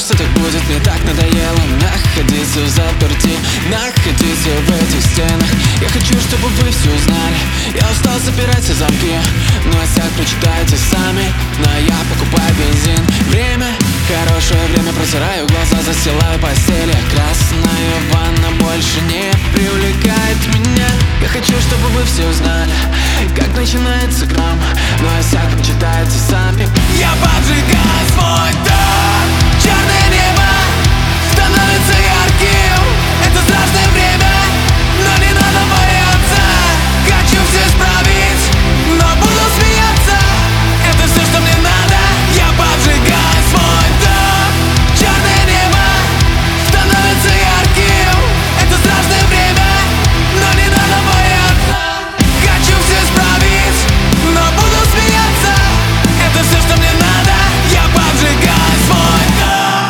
что так будет. Мне так надоело находиться в заперти, находиться в этих стенах. Я хочу, чтобы вы все узнали. Я устал запирать все замки, но осяк прочитайте сами. Но я покупаю бензин. Время, хорошее время, протираю глаза, застилаю постели. Красная ванна больше не привлекает меня. Я хочу, чтобы вы все узнали, как начинается грамм, но осяк прочитайте сами. Я поджигаю свой дом. Черное небо становится ярким. Это страшное время, но не надо бояться. Хочу все исправить, но буду смеяться. Это все, что мне надо. Я поджигаю свой дом. Черное небо становится ярким. Это страшное время, но не надо бояться. Хочу все исправить, но буду смеяться. Это все, что мне надо. Я поджигаю свой дом.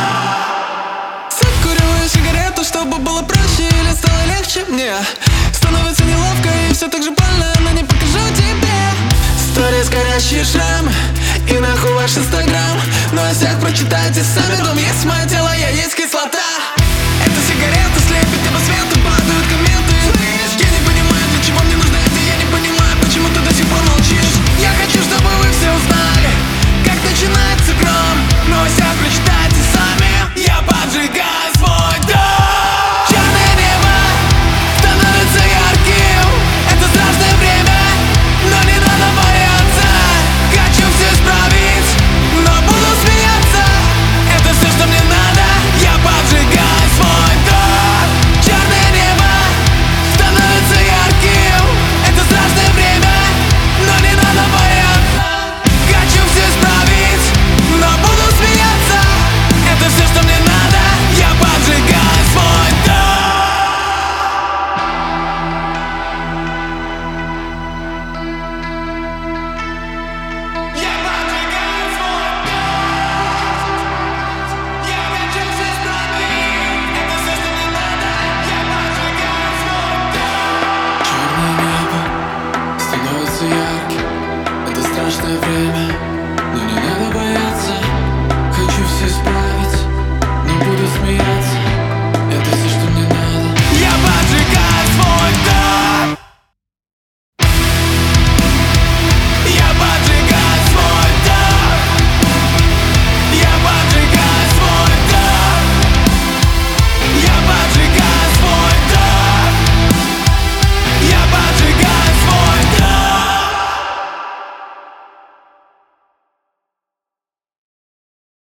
Закуриваю сигарету, чтобы было проще или стало легче мне. Становится неловко и все так же больно, но не покажу тебе. Сторис, горящие шрамы и нахуй ваш инстаграм. Но осяк прочитайте сами. Дом есть мое тело, я есть кислота. Эта сигарета слепит, и по свету падают комменты. Я не понимаю, для чего мне нужна это. Я не понимаю, почему ты до сих пор молчишь. Я хочу, чтобы вы все узнали, как начинается гром, но осяк прочитайте сами. Я поджигаю свой дом. Черное небо становится ярким. Это страшное время, но не надо бояться. Хочу все исправить, но буду смеяться. Это все, что мне надо. Я поджигаю свой дом. Черное небо становится ярким. Это страшное время, но не надо бояться. Хочу все исправить, но буду смеяться. Это все, что мне надо. Я поджигаю свой дом. Я поджигаю свой дом. Я хочу все исправить. Это все, что мне надо. Я поджигаю свой дом. Черное небо становится ярким. Это страшное время, но не надо бояться. Хочу все исправить, но буду смеяться.